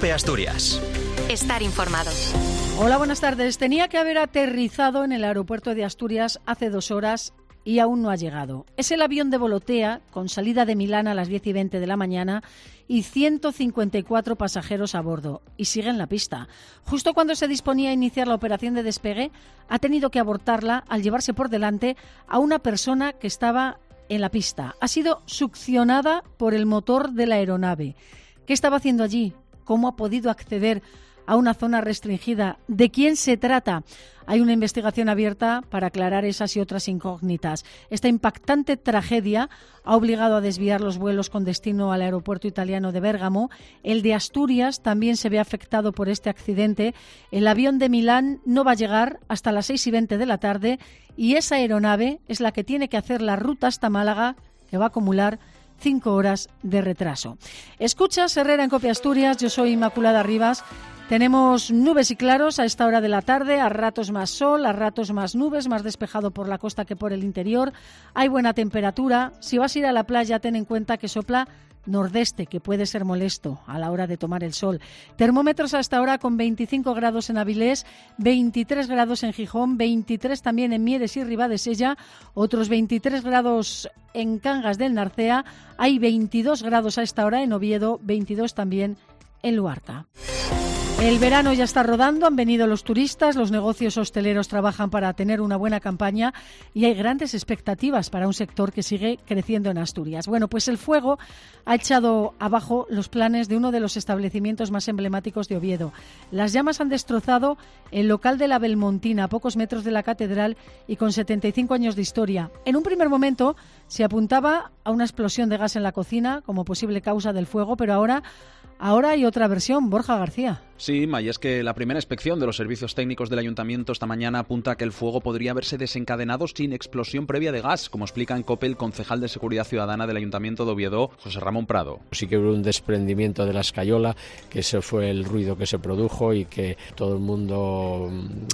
COPE Asturias. Estar informado. Hola, buenas tardes. Tenía que haber aterrizado en el aeropuerto de Asturias hace 2 horas y aún no ha llegado. Es el avión de Volotea, con salida de Milán a las 10:20 de la mañana y 154 pasajeros a bordo. Y sigue en la pista. Justo cuando se disponía a iniciar la operación de despegue, ha tenido que abortarla al llevarse por delante a una persona que estaba en la pista. Ha sido succionada por el motor de la aeronave. ¿Qué estaba haciendo allí? ¿Cómo ha podido acceder a una zona restringida? ¿De quién se trata? Hay una investigación abierta para aclarar esas y otras incógnitas. Esta impactante tragedia ha obligado a desviar los vuelos con destino al aeropuerto italiano de Bérgamo. El de Asturias también se ve afectado por este accidente. El avión de Milán no va a llegar hasta las 6:20 de la tarde y esa aeronave es la que tiene que hacer la ruta hasta Málaga, que va a acumular 5 horas de retraso. Escuchas Herrera en COPE Asturias, yo soy Inmaculada Rivas. Tenemos nubes y claros a esta hora de la tarde, a ratos más sol, a ratos más nubes, más despejado por la costa que por el interior. Hay buena temperatura. Si vas a ir a la playa, ten en cuenta que sopla nordeste, que puede ser molesto a la hora de tomar el sol. Termómetros hasta ahora con 25 grados en Avilés, 23 grados en Gijón, 23 también en Mieres y Ribadesella, otros 23 grados en Cangas del Narcea, hay 22 grados a esta hora en Oviedo, 22 también en Luarca. El verano ya está rodando, han venido los turistas, los negocios hosteleros trabajan para tener una buena campaña y hay grandes expectativas para un sector que sigue creciendo en Asturias. Bueno, pues el fuego ha echado abajo los planes de uno de los establecimientos más emblemáticos de Oviedo. Las llamas han destrozado el local de la Belmontina, a pocos metros de la catedral y con 75 años de historia. En un primer momento se apuntaba a una explosión de gas en la cocina como posible causa del fuego, pero ahora hay otra versión. Borja García. Sí, y es que la primera inspección de los servicios técnicos del Ayuntamiento esta mañana apunta a que el fuego podría haberse desencadenado sin explosión previa de gas, como explica en COPE el concejal de Seguridad Ciudadana del Ayuntamiento de Oviedo, José Ramón Prado. Sí que hubo un desprendimiento de la escayola, que ese fue el ruido que se produjo y que todo el mundo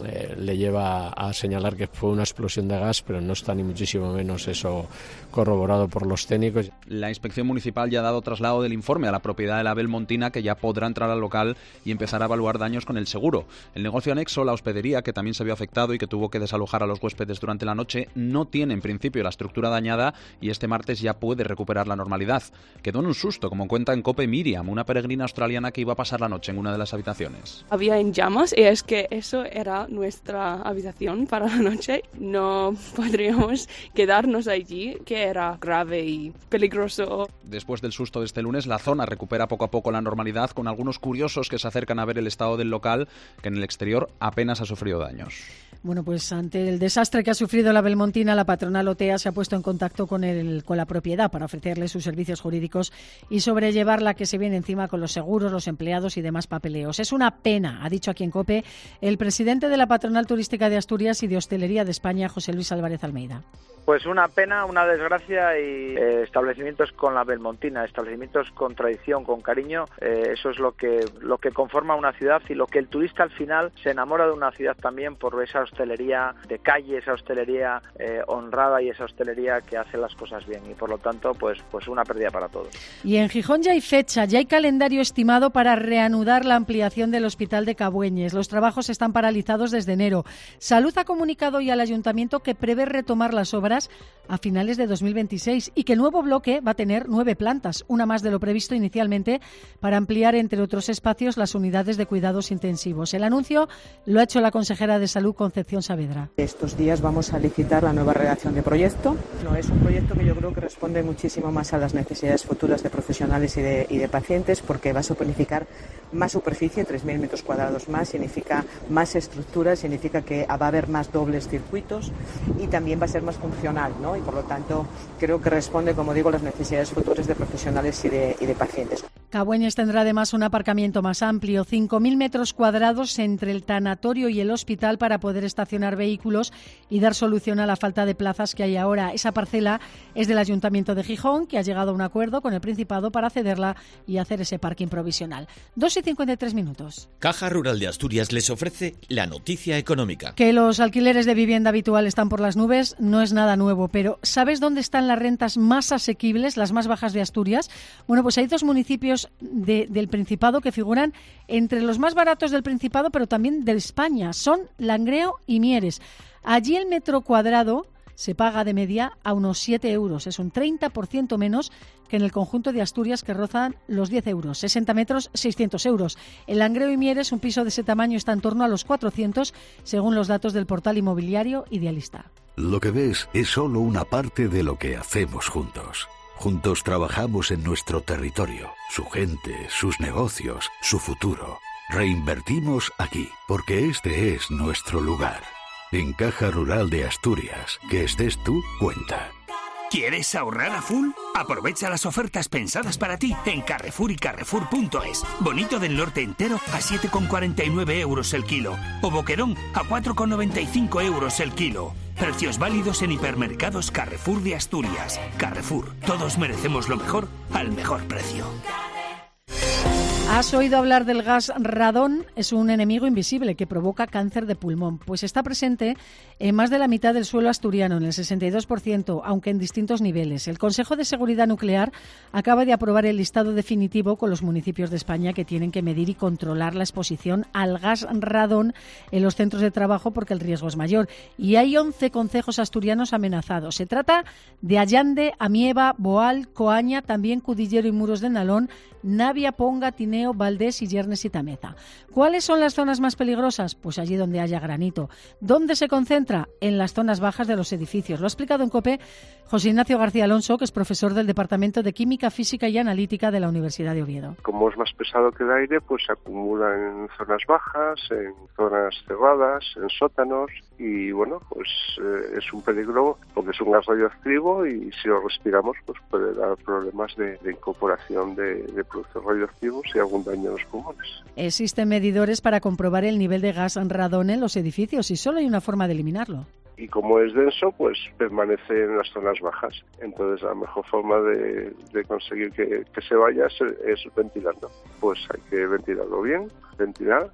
le lleva a señalar que fue una explosión de gas, pero no está ni muchísimo menos eso corroborado por los técnicos. La inspección municipal ya ha dado traslado del informe a la propiedad de la Belmontina, que ya podrá entrar al local y empezar a evaluar daños con el seguro. El negocio anexo, la hospedería, que también se vio afectado y que tuvo que desalojar a los huéspedes durante la noche, no tiene en principio la estructura dañada y este martes ya puede recuperar la normalidad. Quedó en un susto, como cuenta en COPE Miriam, una peregrina australiana que iba a pasar la noche en una de las habitaciones. Había en llamas y es que eso era nuestra habitación para la noche. No podríamos quedarnos allí, que era grave y peligroso. Después del susto de este lunes, la zona recupera poco a poco la normalidad, con algunos curiosos que se acercan a ver el estado del local, que en el exterior apenas ha sufrido daños. Bueno, pues ante el desastre que ha sufrido la Belmontina, la patronal OTEA se ha puesto en contacto con la propiedad para ofrecerle sus servicios jurídicos y sobrellevar la que se viene encima con los seguros, los empleados y demás papeleos. Es una pena, ha dicho aquí en COPE el presidente de la patronal turística de Asturias y de hostelería de España, José Luis Álvarez Almeida. Pues una pena, una desgracia y establecimientos con la Belmontina, establecimientos con tradición, con cariño, eso es lo que conforma una ciudad y lo que el turista al final se enamora de una ciudad también por esa hostelería de calle, esa hostelería honrada y esa hostelería que hace las cosas bien y por lo tanto pues una pérdida para todos. Y en Gijón ya hay fecha, ya hay calendario estimado para reanudar la ampliación del Hospital de Cabueñes. Los trabajos están paralizados desde enero. Salud ha comunicado ya al Ayuntamiento que prevé retomar las obras a finales de 2026 y que el nuevo bloque va a tener 9 plantas, una más de lo previsto inicialmente, para ampliar, entre otros espacios, las unidades de cuidados intensivos. El anuncio lo ha hecho la consejera de Salud, Concepción Saavedra. Estos días vamos a licitar la nueva redacción de proyecto. No, es un proyecto que yo creo que responde muchísimo más a las necesidades futuras de profesionales y de pacientes, porque va a significar más superficie, 3.000 metros cuadrados más, significa más estructura, significa que va a haber más dobles circuitos y también va a ser más funcional, ¿no? Y por lo tanto creo que responde, como digo, a las necesidades futuras de profesionales y de pacientes. Cabueñes tendrá además un aparcamiento más amplio, 5.000 metros cuadrados entre el tanatorio y el hospital para poder estacionar vehículos y dar solución a la falta de plazas que hay ahora. Esa parcela es del Ayuntamiento de Gijón, que ha llegado a un acuerdo con el Principado para cederla y hacer ese parking provisional. 2:53. Caja Rural de Asturias les ofrece la noticia económica. Que los alquileres de vivienda habitual están por las nubes no es nada nuevo, pero ¿sabes dónde dónde están las rentas más asequibles, las más bajas de Asturias? Bueno, pues hay 2 municipios del Principado que figuran entre los más baratos del Principado, pero también de España. Son Langreo y Mieres. Allí el metro cuadrado se paga de media a unos 7 euros. Es un 30% menos que en el conjunto de Asturias, que rozan los 10 euros. 60 metros, 600 euros. En Langreo y Mieres, un piso de ese tamaño está en torno a los 400, según los datos del portal inmobiliario Idealista. Lo que ves es solo una parte de lo que hacemos juntos. Juntos trabajamos en nuestro territorio, su gente, sus negocios, su futuro. Reinvertimos aquí, porque este es nuestro lugar. En Caja Rural de Asturias, que estés tú, cuenta. ¿Quieres ahorrar a full? Aprovecha las ofertas pensadas para ti en Carrefour y Carrefour.es. Bonito del Norte entero a 7,49 euros el kilo. O Boquerón a 4,95 euros el kilo. Precios válidos en hipermercados Carrefour de Asturias. Carrefour, todos merecemos lo mejor al mejor precio. ¿Has oído hablar del gas radón? Es un enemigo invisible que provoca cáncer de pulmón. Pues está presente en más de la mitad del suelo asturiano, en el 62%, aunque en distintos niveles. El Consejo de Seguridad Nuclear acaba de aprobar el listado definitivo con los municipios de España que tienen que medir y controlar la exposición al gas radón en los centros de trabajo porque el riesgo es mayor. Y hay 11 concejos asturianos amenazados. Se trata de Allande, Amieva, Boal, Coaña, también Cudillero y Muros de Nalón, Navia, Ponga, Tineo, Valdés y Yernes y Tameza. ¿Cuáles son las zonas más peligrosas? Pues allí donde haya granito. ¿Dónde se concentra? En las zonas bajas de los edificios. Lo ha explicado en COPE José Ignacio García Alonso, que es profesor del Departamento de Química, Física y Analítica de la Universidad de Oviedo. Como es más pesado que el aire, pues se acumula en zonas bajas, en zonas cerradas, en sótanos y bueno, pues es un peligro porque es un gas radioactivo y si lo respiramos pues puede dar problemas de incorporación de productos radioactivos y algún daño en los pulmones. Existen medidores para comprobar el nivel de gas radón en los edificios y solo hay una forma de eliminarlo. Y como es denso, pues permanece en las zonas bajas. Entonces la mejor forma de conseguir que se vaya es ventilando. Pues hay que ventilarlo bien, ventilar.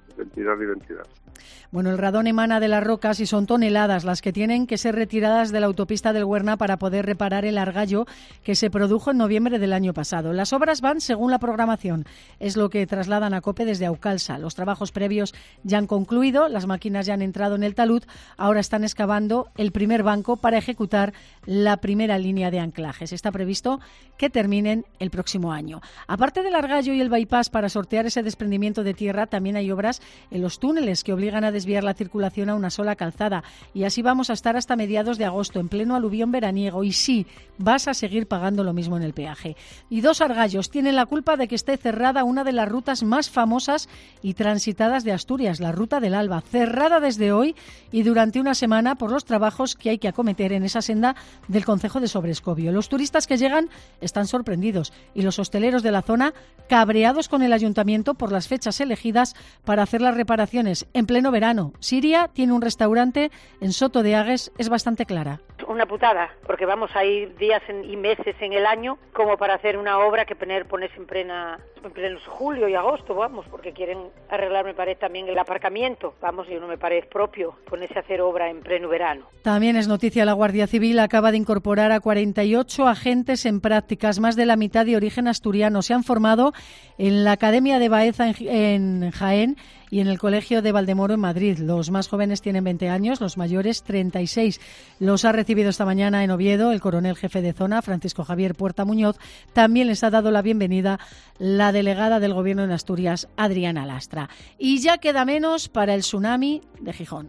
Bueno, el radón emana de las rocas y son toneladas las que tienen que ser retiradas de la autopista del Huerna para poder reparar el argallo que se produjo en noviembre del año pasado. Las obras van según la programación, es lo que trasladan a COPE desde Aucalsa. Los trabajos previos ya han concluido, las máquinas ya han entrado en el talud, ahora están excavando el primer banco para ejecutar la primera línea de anclajes. Está previsto que terminen el próximo año. Aparte del argallo y el bypass para sortear ese desprendimiento de tierra, también hay obras en los túneles que obligan a desviar la circulación a una sola calzada. Y así vamos a estar hasta mediados de agosto, en pleno aluvión veraniego. Y sí, vas a seguir pagando lo mismo en el peaje. Y 2 argallos tienen la culpa de que esté cerrada una de las rutas más famosas y transitadas de Asturias, la Ruta del Alba, cerrada desde hoy y durante una semana por los trabajos que hay que acometer en esa senda del concejo de Sobrescobio. Los turistas que llegan están sorprendidos y los hosteleros de la zona cabreados con el ayuntamiento por las fechas elegidas para hacer las reparaciones en pleno verano. Siria tiene un restaurante en Soto de Agues, es bastante clara. Una putada, porque vamos a ir días y meses en el año como para hacer una obra que ponerse en pleno julio y agosto, vamos, porque quieren arreglar, me parece, también el aparcamiento, vamos, y no me parece propio ponerse a hacer obra en pleno verano. También es noticia, la Guardia Civil acaba de incorporar a 48 agentes en prácticas, más de la mitad de origen asturiano. Se han formado en la Academia de Baeza en Jaén y en el Colegio de Valdemoro en Madrid. Los más jóvenes tienen 20 años, los mayores 36. Los ha recibido esta mañana en Oviedo el coronel jefe de zona, Francisco Javier Puerta Muñoz. También les ha dado la bienvenida la delegada del Gobierno en Asturias, Adriana Lastra. Y ya queda menos para el tsunami de Gijón.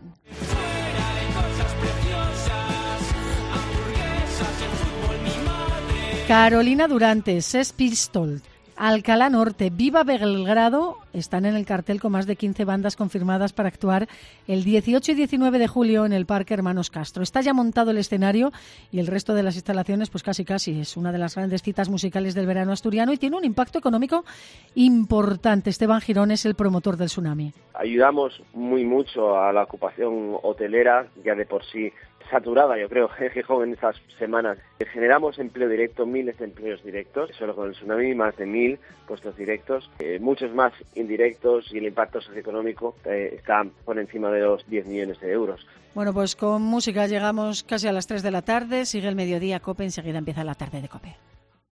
Carolina Durante, Sex Pistols, Alcalá Norte, Viva Belgrado están en el cartel con más de 15 bandas confirmadas para actuar el 18 y 19 de julio en el Parque Hermanos Castro. Está ya montado el escenario y el resto de las instalaciones, pues casi es una de las grandes citas musicales del verano asturiano y tiene un impacto económico importante. Esteban Girón es el promotor del tsunami. Ayudamos mucho a la ocupación hotelera, ya de por sí saturada, yo creo, en Gijón en estas semanas. Generamos empleo directo, miles de empleos directos, solo con el tsunami más de 1.000 puestos directos, muchos más indirectos, y el impacto socioeconómico está por encima de los 10 millones de euros. Bueno, pues con música llegamos casi a las 3 de la tarde, sigue el mediodía COPE, enseguida empieza la tarde de COPE.